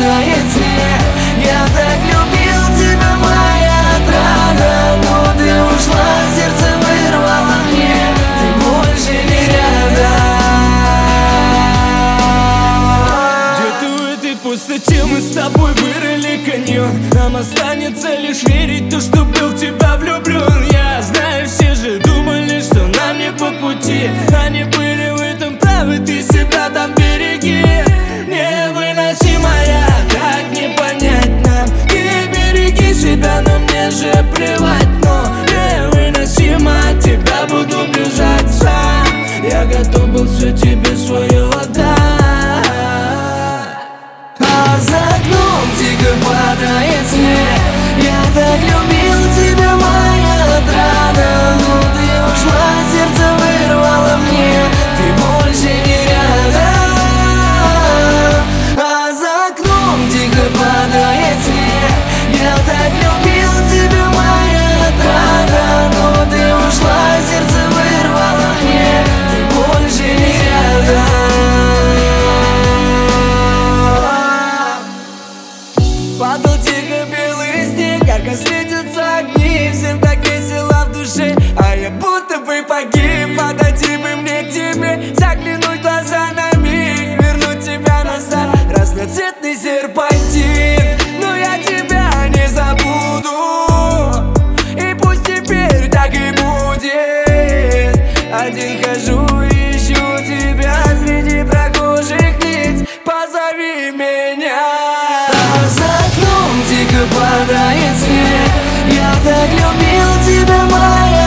падает снег. Я так любил тебя, моя отрада, но ты ушла, сердце вырвало мне, ты больше не рядом. Где-то в этой пустоте мы с тобой вырыли каньон. Нам останется лишь верить в то, что был в тебя влюблен. Я знаю, все же думали, что нам не по пути. Они были в этом правы, ты себя там береги. Невыносимая, как не понять нам. Ты береги себя, но мне же плевать. Но невыносимо, от тебя буду бежать сам. Я готов был все тебе свое отдать. А за окном тихо падает снег. Я так любил тебя, моя отрада, но ты ушла, сердце вырвало мне, ты больше не рядом. А за окном тихо падает снег. Я так любил тебя, моя отрада, но ты ушла, сердце вырвало мне, ты больше не рядом. Падал тихо белый снег, ярко светятся огни, всем так весело в душе, а я будто бы погиб. Подойти бы мне к тебе, заглянуть в глаза на миг, вернуть тебя назад, разноцветный серпантин. Но я тебя не забуду, и пусть теперь так и будет. Один хожу и ищу тебя среди прохожих лиц, позови меня. Тихо падает снег. Я так любил тебя, моя